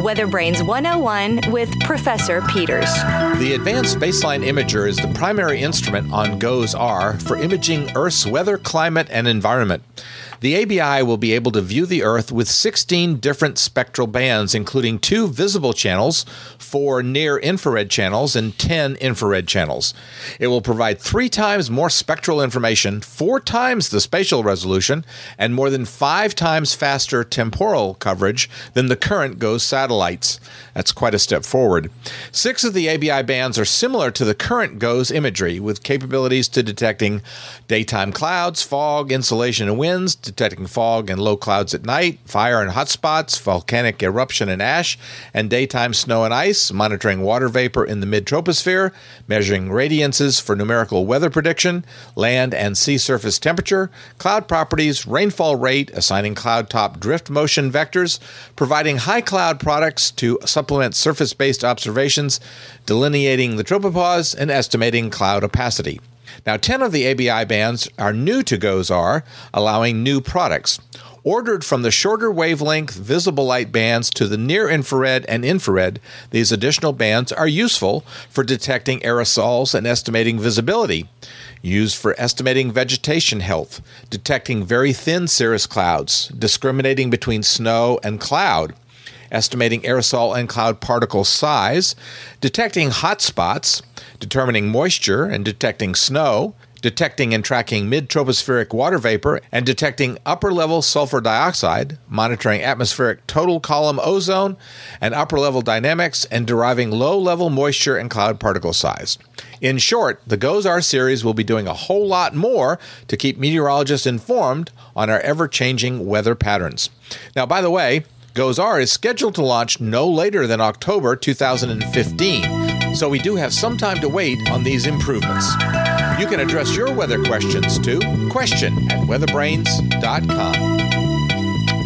Weather Brains 101 with Professor Peters. The Advanced Baseline Imager is the primary instrument on GOES-R for imaging Earth's weather, climate, and environment. The ABI will be able to view the Earth with 16 different spectral bands, including 2 visible channels, 4 near-infrared channels, and 10 infrared channels. It will provide 3 times more spectral information, 4 times the spatial resolution, and more than 5 times faster temporal coverage than the current GOES satellites. That's quite a step forward. 6 of the ABI bands are similar to the current GOES imagery, with capabilities to detecting daytime clouds, fog, insolation, and winds, detecting fog and low clouds at night, fire and hot spots, volcanic eruption and ash, and daytime snow and ice, monitoring water vapor in the mid-troposphere, measuring radiances for numerical weather prediction, land and sea surface temperature, cloud properties, rainfall rate, assigning cloud top drift motion vectors, providing high cloud products to supplement surface-based observations, delineating the tropopause, and estimating cloud opacity. Now, 10 of the ABI bands are new to GOES-R, allowing new products. Ordered from the shorter wavelength visible light bands to the near-infrared and infrared, these additional bands are useful for detecting aerosols and estimating visibility. Used for estimating vegetation health, detecting very thin cirrus clouds, discriminating between snow and cloud, estimating aerosol and cloud particle size, detecting hot spots, determining moisture and detecting snow, detecting and tracking mid-tropospheric water vapor, and detecting upper-level sulfur dioxide, monitoring atmospheric total column ozone and upper-level dynamics, and deriving low-level moisture and cloud particle size. In short, the GOES-R series will be doing a whole lot more to keep meteorologists informed on our ever-changing weather patterns. Now, by the way, GOES-R is scheduled to launch no later than October 2015, so we do have some time to wait on these improvements. You can address your weather questions to question@weatherbrains.com.